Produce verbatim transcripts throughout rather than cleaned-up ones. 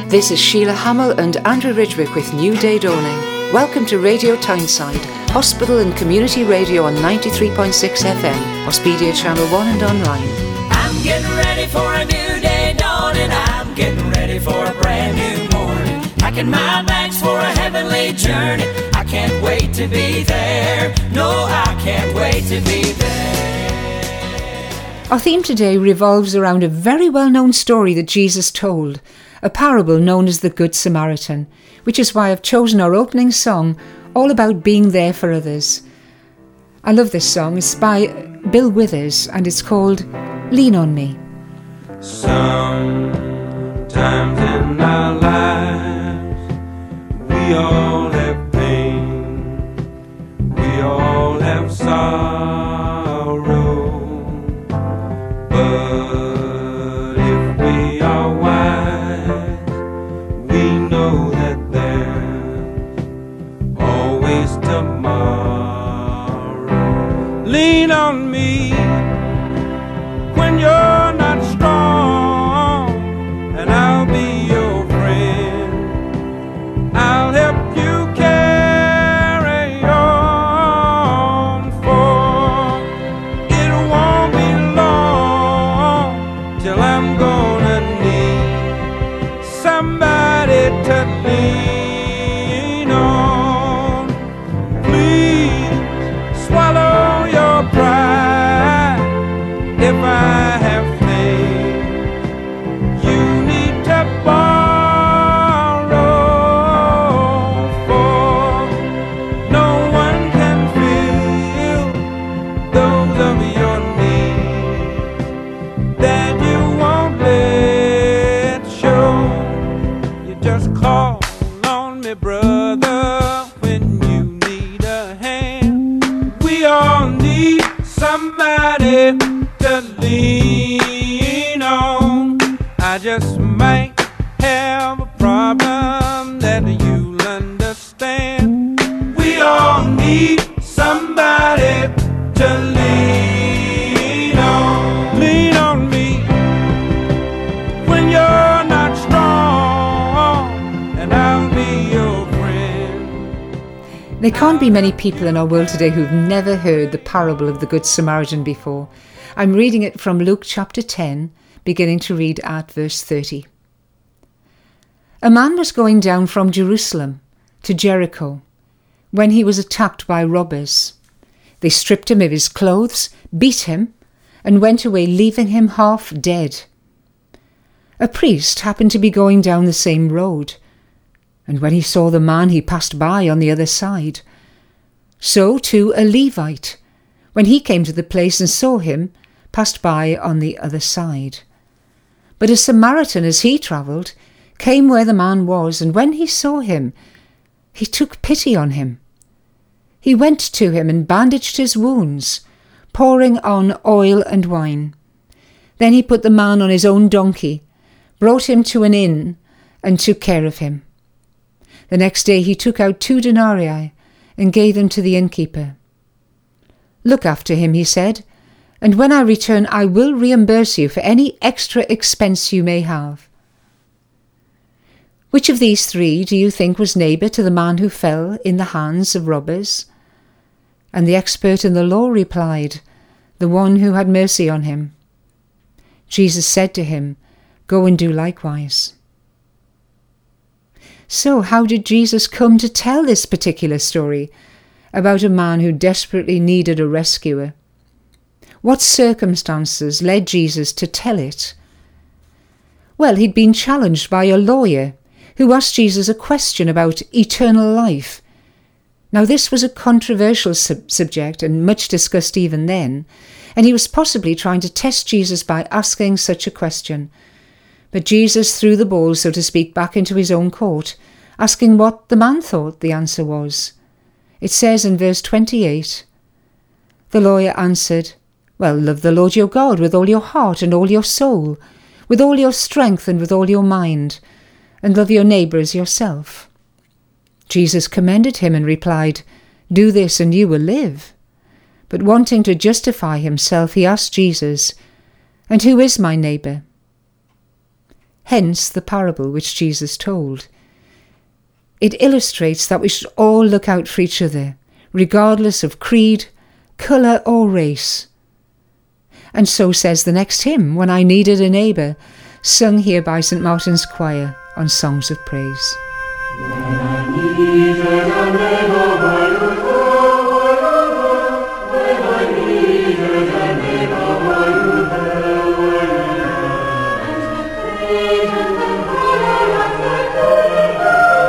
This is Sheila Hamill and Andrew Ridgwick with New Day Dawning. Welcome to Radio Tyneside, hospital and community radio on ninety-three point six F M, Hospedia Channel one and online. I'm getting ready for a new day dawning. I'm getting ready for a brand new morning. Packing my bags for a heavenly journey. I can't wait to be there. No, I can't wait to be there. Our theme today revolves around a very well-known story that Jesus told, a parable known as the Good Samaritan, which is why I've chosen our opening song, all about being there for others. I love this song. It's by Bill Withers and it's called Lean on Me. Sometimes in our lives we all have pain, we all have sorrow, but if we are wise, we know that there's always tomorrow. Lean on me when you're not strong, and I'll be your friend. I'll help you carry on, for it won't be long till I'm gonna need somebody to lean on. Please swallow your pride if I have faith you need to borrow, for no one can fill those of your needs that you won't let show. You just call on me, brother, when you need a hand. We all need somebody to lean on. I just might have a problem that you'll understand. We all need somebody to lean on. Lean on me when you're not strong, and I'll be your friend. There can't be many people in our world today who've never heard the parable of the Good Samaritan before. I'm reading it from Luke chapter ten, beginning to read at verse thirty. A man was going down from Jerusalem to Jericho when he was attacked by robbers. They stripped him of his clothes, beat him, and went away, leaving him half dead. A priest happened to be going down the same road, and when he saw the man, he passed by on the other side. So too a Levite, when he came to the place and saw him, passed by on the other side. But a Samaritan, as he travelled, came where the man was, and when he saw him, he took pity on him. He went to him and bandaged his wounds, pouring on oil and wine. Then he put the man on his own donkey, brought him to an inn, and took care of him. The next day he took out two denarii and gave them to the innkeeper. "Look after him," he said, "and when I return I will reimburse you for any extra expense you may have." Which of these three do you think was neighbour to the man who fell in the hands of robbers? And the expert in the law replied, "The one who had mercy on him." Jesus said to him, "Go and do likewise." So how did Jesus come to tell this particular story about a man who desperately needed a rescuer? What circumstances led Jesus to tell it? Well, he'd been challenged by a lawyer who asked Jesus a question about eternal life. Now, this was a controversial sub- subject and much discussed even then, and he was possibly trying to test Jesus by asking such a question. But Jesus threw the ball, so to speak, back into his own court, asking what the man thought the answer was. It says in verse twenty-eight, the lawyer answered, "Well, love the Lord your God with all your heart and all your soul, with all your strength and with all your mind, and love your neighbour as yourself." Jesus commended him and replied, "Do this and you will live." But wanting to justify himself, he asked Jesus, "And who is my neighbour?" hence the parable which Jesus told. It illustrates that we should all look out for each other, regardless of creed, colour or race. And so says the next hymn, When I Needed a Neighbour, sung here by St Martin's Choir on Songs of Praise. When I needed a neighbour, where you go, where you go. When I needed a neighbour, where you go, where you go. And the creed and the colour and the creed,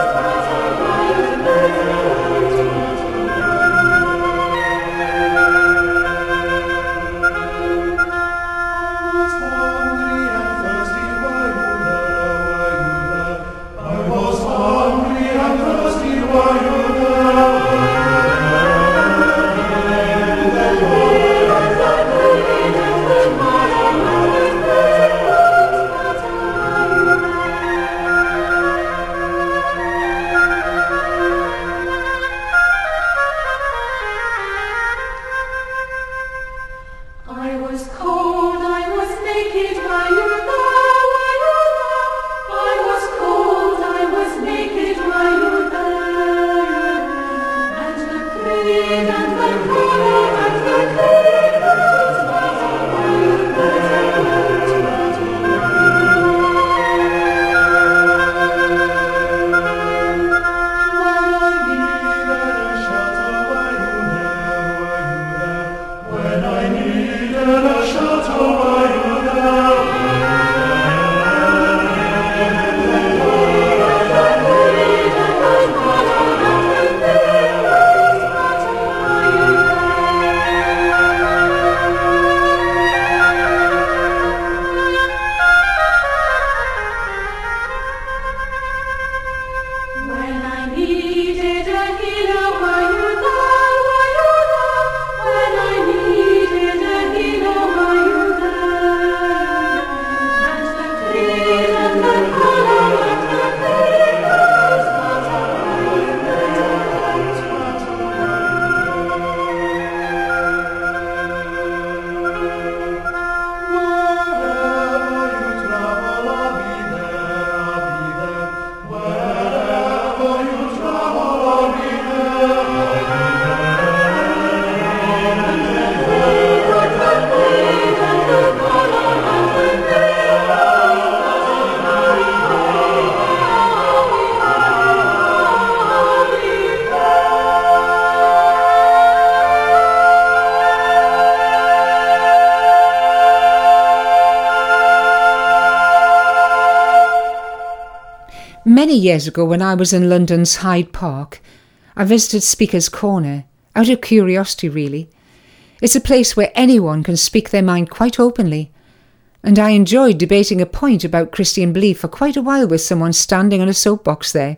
Many years ago, when I was in London's Hyde Park, I visited Speaker's Corner, out of curiosity really. It's a place where anyone can speak their mind quite openly, and I enjoyed debating a point about Christian belief for quite a while with someone standing on a soapbox there.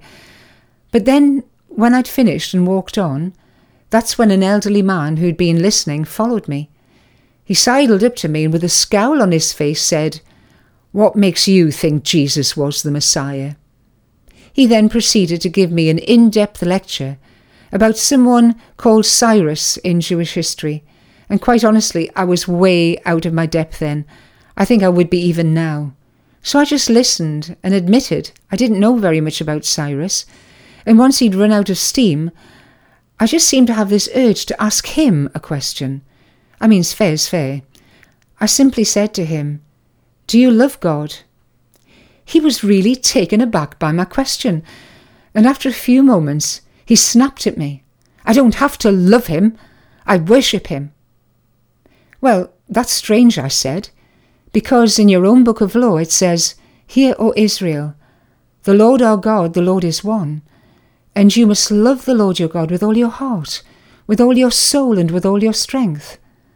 But then, when I'd finished and walked on, that's when an elderly man who'd been listening followed me. He sidled up to me and with a scowl on his face said, "What makes you think Jesus was the Messiah?" He then proceeded to give me an in-depth lecture about someone called Cyrus in Jewish history, and quite honestly, I was way out of my depth then. I think I would be even now. So I just listened and admitted I didn't know very much about Cyrus, and once he'd run out of steam, I just seemed to have this urge to ask him a question. I mean, fair's fair. I simply said to him, "Do you love God?" He was really taken aback by my question, and after a few moments, he snapped at me. "I don't have to love him. I worship him." "Well, that's strange," I said, "because in your own book of law it says, 'Hear, O Israel, the Lord our God, the Lord is one, and you must love the Lord your God with all your heart, with all your soul, and with all your strength.'"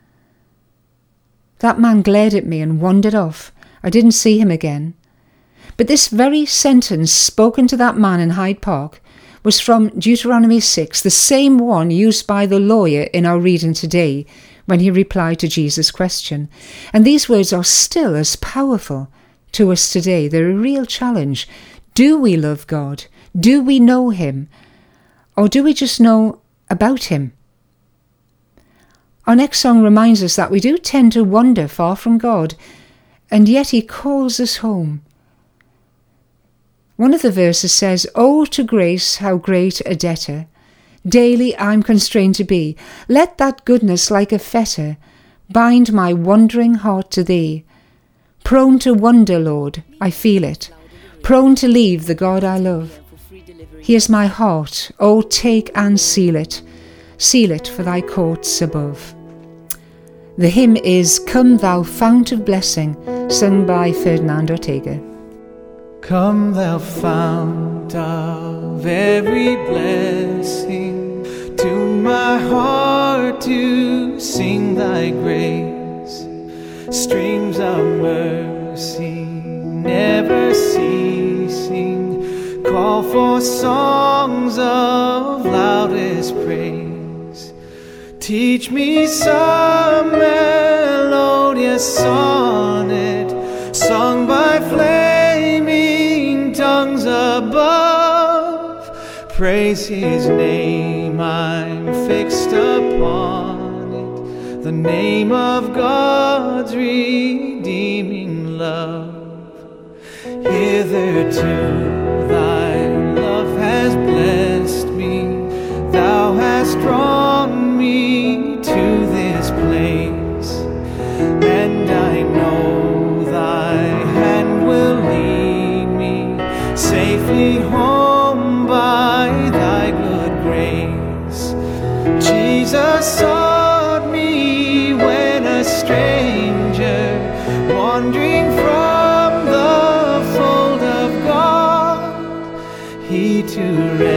That man glared at me and wandered off. I didn't see him again. But this very sentence spoken to that man in Hyde Park was from Deuteronomy six, the same one used by the lawyer in our reading today when he replied to Jesus' question. And these words are still as powerful to us today. They're a real challenge. Do we love God? Do we know him? Or do we just know about him? Our next song reminds us that we do tend to wander far from God, and yet he calls us home. One of the verses says, "Oh, to grace, how great a debtor daily I'm constrained to be. Let that goodness like a fetter bind my wandering heart to thee. Prone to wonder, Lord, I feel it, prone to leave the God I love. Here's my heart, oh, take and seal it, seal it for thy courts above." The hymn is "Come Thou Fount of Blessing," sung by Ferdinand Ortega. Come thou fount of every blessing, tune my heart to sing thy grace. Streams of mercy never ceasing, call for songs of loudest praise. Teach me some melodious sonnet, sung by flaming tongues above. Praise his name, I'm fixed upon it, the name of God's redeeming love. Hitherto thy love has blessed me, thou hast drawn me to this place, and I know thy hand will lead me safely home by thy good grace. Jesus sought me when a stranger, wandering from the fold of God, he to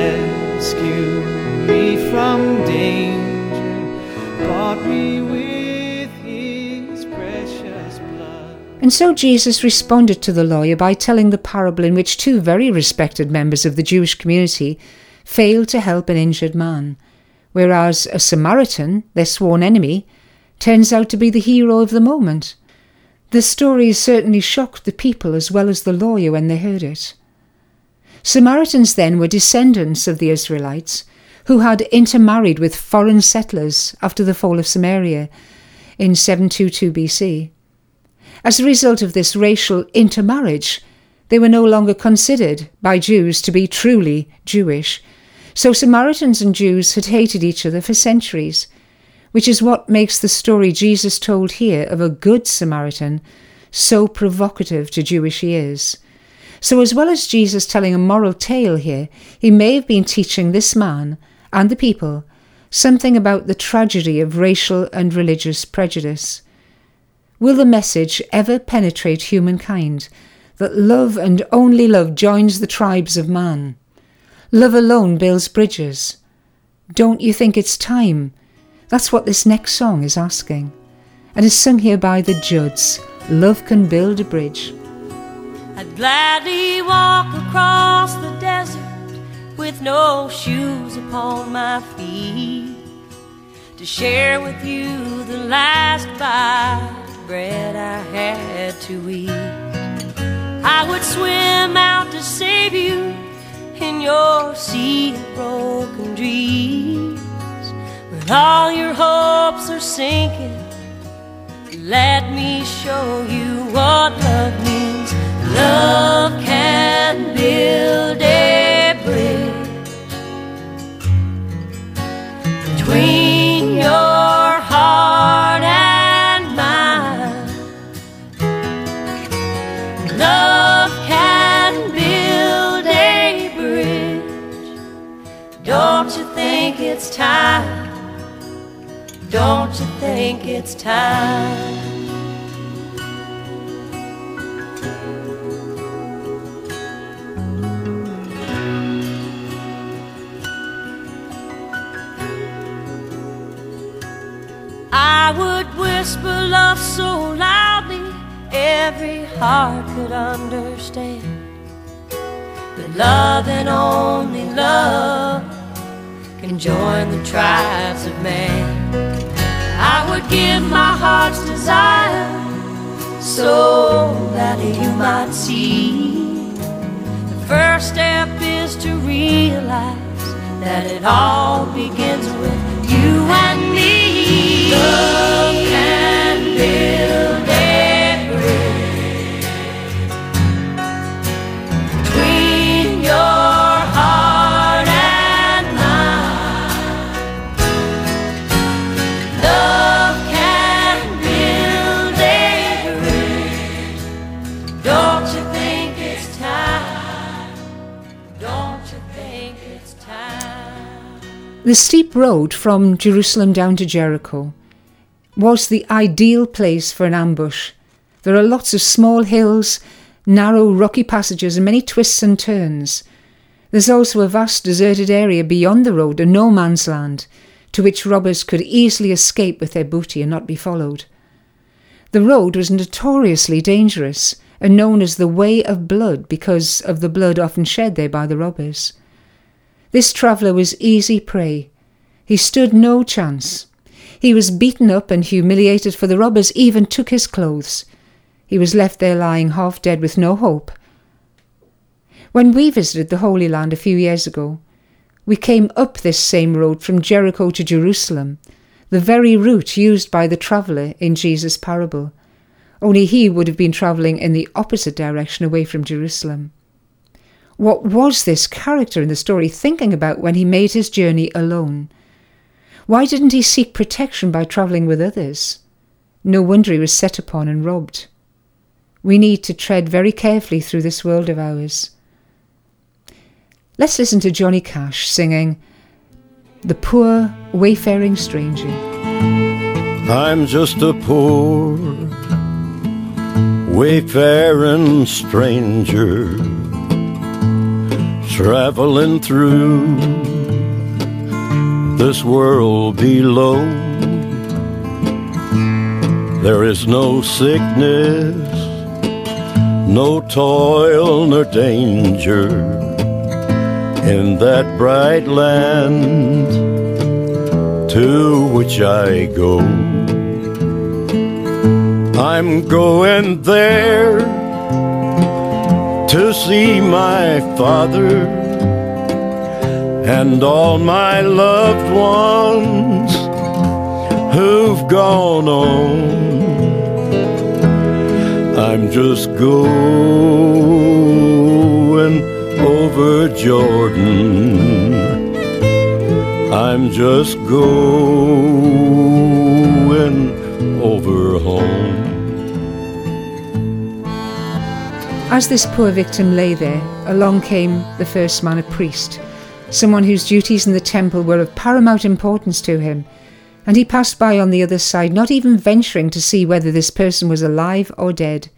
rescue me from danger bought me with his precious blood. And so Jesus responded to the lawyer by telling the parable in which two very respected members of the Jewish community failed to help an injured man, whereas a Samaritan, their sworn enemy, turns out to be the hero of the moment. The story certainly shocked the people as well as the lawyer when they heard it. Samaritans then were descendants of the Israelites who had intermarried with foreign settlers after the fall of Samaria in seven twenty-two B C. As a result of this racial intermarriage, they were no longer considered by Jews to be truly Jewish, so Samaritans and Jews had hated each other for centuries, which is what makes the story Jesus told here of a good Samaritan so provocative to Jewish ears. So as well as Jesus telling a moral tale here, he may have been teaching this man and the people something about the tragedy of racial and religious prejudice. Will the message ever penetrate humankind that love and only love joins the tribes of man? Love alone builds bridges. Don't you think it's time? That's what this next song is asking, and is sung here by the Judds. Love can build a bridge. I'd gladly walk across the desert with no shoes upon my feet, to share with you the last bite of bread I had to eat. I would swim out to save you in your sea of broken dreams. When all your hopes are sinking, let me show you what love means. Love can build a bridge between your heart and mine. Love can build a bridge. Don't you think it's time? Don't you think it's time? I would whisper love so loudly every heart could understand, but love and only love can join the tribes of man. I would give my heart's desire so that you might see. The first step is to realize that it all begins with you and me. Love can build a bridge between The steep road from Jerusalem down to Jericho was the ideal place for an ambush. There are lots of small hills, narrow rocky passages and many twists and turns. There's also a vast deserted area beyond the road, a no man's land, to which robbers could easily escape with their booty and not be followed. The road was notoriously dangerous and known as the Way of Blood because of the blood often shed there by the robbers. This traveller was easy prey. He stood no chance. He was beaten up and humiliated, for the robbers even took his clothes. He was left there lying half dead with no hope. When we visited the Holy Land a few years ago, we came up this same road from Jericho to Jerusalem, the very route used by the traveller in Jesus' parable. Only he would have been travelling in the opposite direction away from Jerusalem. What was this character in the story thinking about when he made his journey alone? Why didn't he seek protection by travelling with others? No wonder he was set upon and robbed. We need to tread very carefully through this world of ours. Let's listen to Johnny Cash singing The Poor Wayfaring Stranger. I'm just a poor wayfaring stranger, traveling through this world below. There is no sickness, no toil nor danger in that bright land to which I go. I'm going there to see my Father and all my loved ones who've gone on. I'm just going over Jordan. I'm just going over home. As this poor victim lay there, along came the first man, a priest, someone whose duties in the temple were of paramount importance to him, and he passed by on the other side, not even venturing to see whether this person was alive or dead.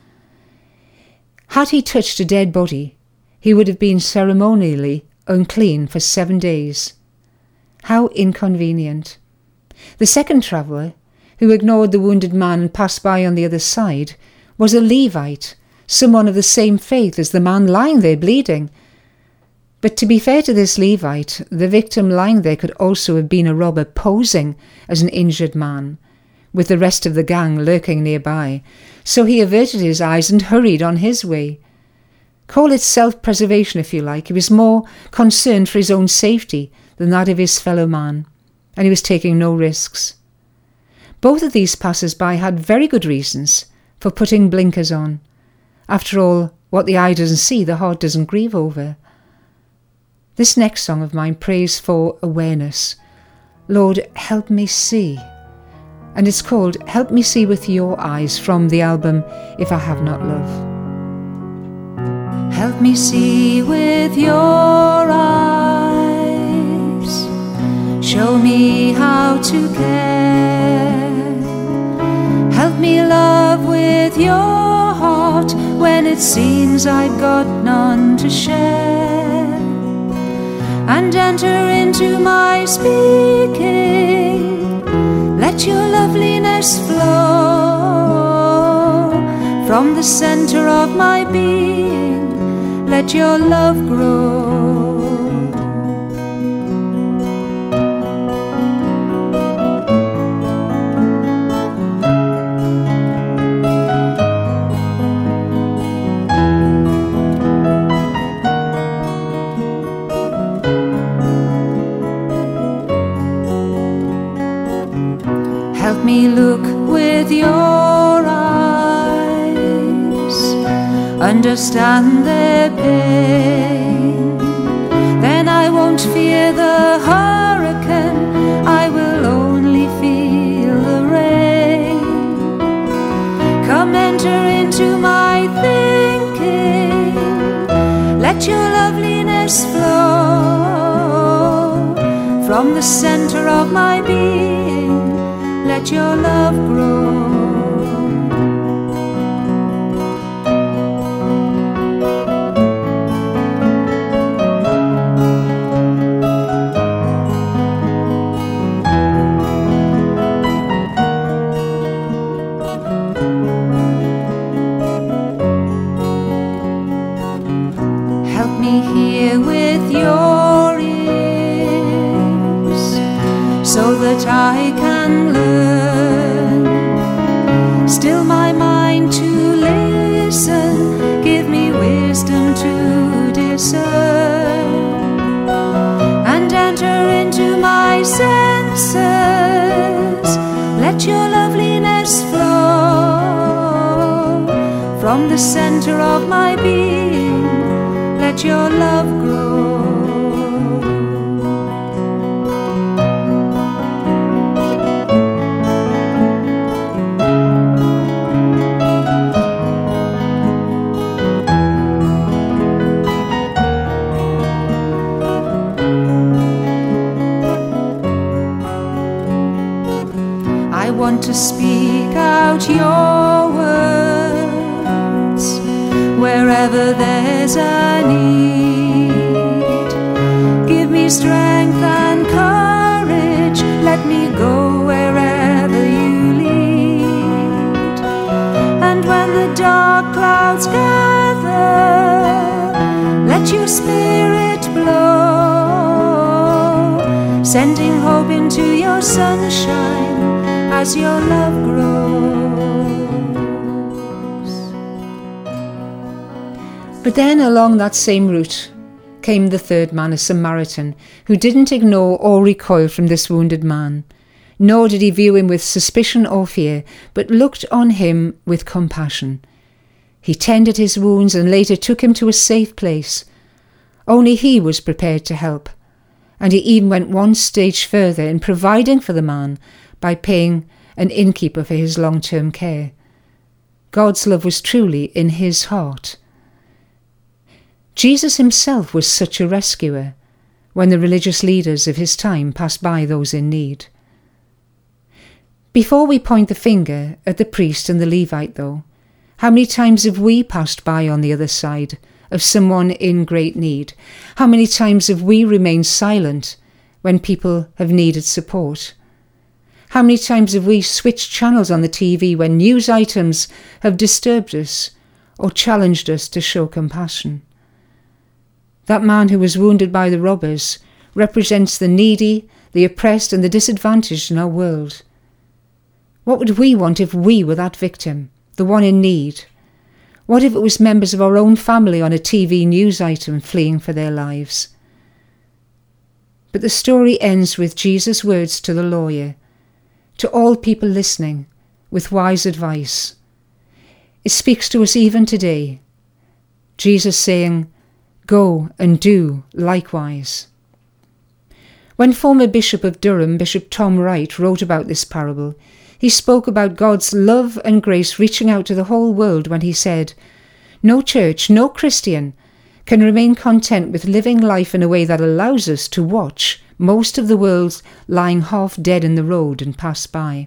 Had he touched a dead body, he would have been ceremonially unclean for seven days. How inconvenient. The second traveller, who ignored the wounded man and passed by on the other side, was a Levite, someone of the same faith as the man lying there bleeding. But to be fair to this Levite, the victim lying there could also have been a robber posing as an injured man, with the rest of the gang lurking nearby, so he averted his eyes and hurried on his way. Call it self-preservation if you like. He was more concerned for his own safety than that of his fellow man, and he was taking no risks. Both of these passers-by had very good reasons for putting blinkers on. After all, what the eye doesn't see, the heart doesn't grieve over. This next song of mine prays for awareness. Lord, help me see. And it's called Help Me See With Your Eyes from the album If I Have Not Love. Help me see with your eyes. Show me how to care. Help me love with your heart when it seems I've got none to share. And enter into my speaking. Let your loveliness flow from the center of my being. Let your love grow. Help me look with your eyes, understand their pain. Then I won't fear the hurricane, I will only feel the rain. Come enter into my thinking, let your loveliness flow From the center of my being, let your love grow. Help me hear with your ears, so that I can learn. Still my mind to listen, give me wisdom to discern, and enter into my senses. Let your loveliness flow from the center of my being. Let your love grow. I want to speak out your words wherever there's a need. Give me strength and courage, let me go wherever you lead. And when the dark clouds gather, let your spirit blow, sending hope into your sunshine as your love grows. But then along that same route came the third man, a Samaritan, who didn't ignore or recoil from this wounded man, nor did he view him with suspicion or fear, but looked on him with compassion. He tended his wounds and later took him to a safe place. Only he was prepared to help, and he even went one stage further in providing for the man by paying an innkeeper for his long-term care. God's love was truly in his heart. Jesus himself was such a rescuer when the religious leaders of his time passed by those in need. Before we point the finger at the priest and the Levite, though, how many times have we passed by on the other side of someone in great need? How many times have we remained silent when people have needed support? How many times have we switched channels on the T V when news items have disturbed us or challenged us to show compassion? That man who was wounded by the robbers represents the needy, the oppressed and the disadvantaged in our world. What would we want if we were that victim, the one in need? What if it was members of our own family on a T V news item fleeing for their lives? But the story ends with Jesus' words to the lawyer, to all people listening, with wise advice. It speaks to us even today. Jesus saying, "Go and do likewise." When former Bishop of Durham, Bishop Tom Wright, wrote about this parable, he spoke about God's love and grace reaching out to the whole world when he said, "No church, no Christian can remain content with living life in a way that allows us to watch most of the world lying half dead in the road and pass by."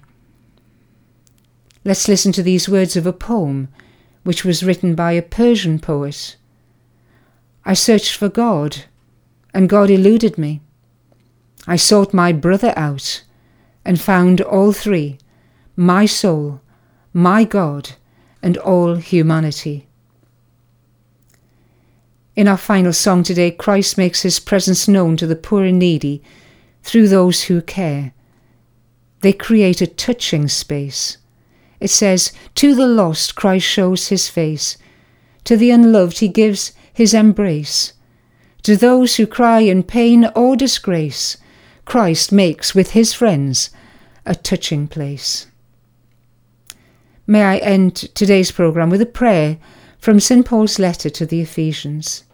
Let's listen to these words of a poem which was written by a Persian poet. I searched for God, and God eluded me. I sought my brother out, and found all three, my soul, my God, and all humanity. In our final song today, Christ makes his presence known to the poor and needy through those who care. They create a touching space. It says, to the lost Christ shows his face, to the unloved he gives his embrace. To those who cry in pain or disgrace, Christ makes with his friends a touching place. May I end today's programme with a prayer from Saint Paul's letter to the Ephesians.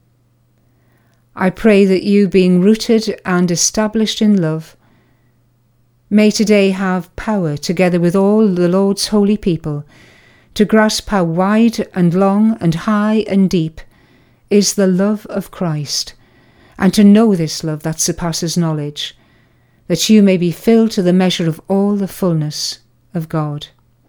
I pray that you, being rooted and established in love, may today have power, together with all the Lord's holy people, to grasp how wide and long and high and deep is the love of Christ, and to know this love that surpasses knowledge, that you may be filled to the measure of all the fullness of God.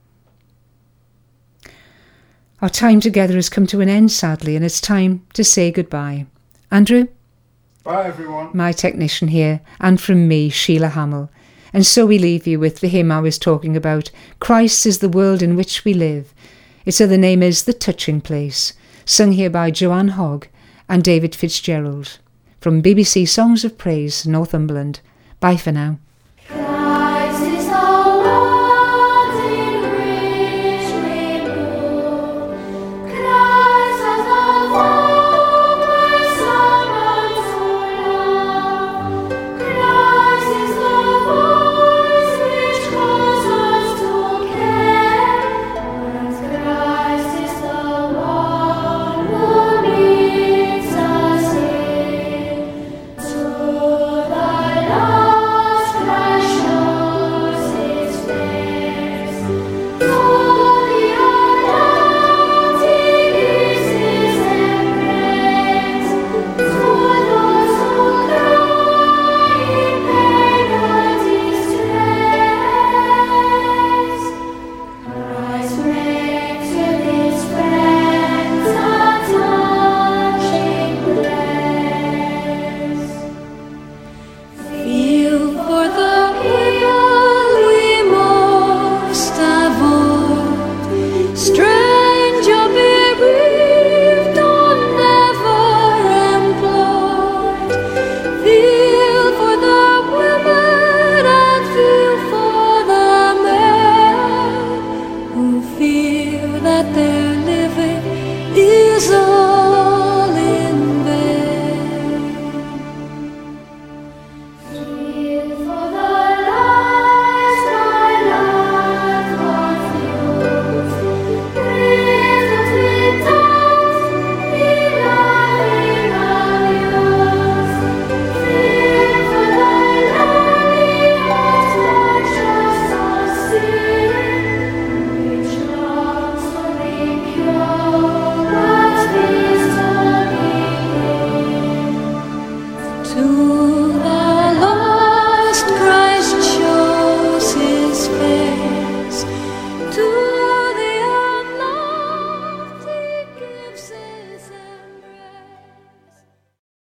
Our time together has come to an end, sadly, and it's time to say goodbye. Andrew? Bye, everyone. My technician here, and from me, Sheila Hamill. And so we leave you with the hymn I was talking about, Christ is the world in which we live. Its other name is The Touching Place, sung here by Joanne Hogg and David Fitzgerald. From B B C Songs of Praise, Northumberland. Bye for now.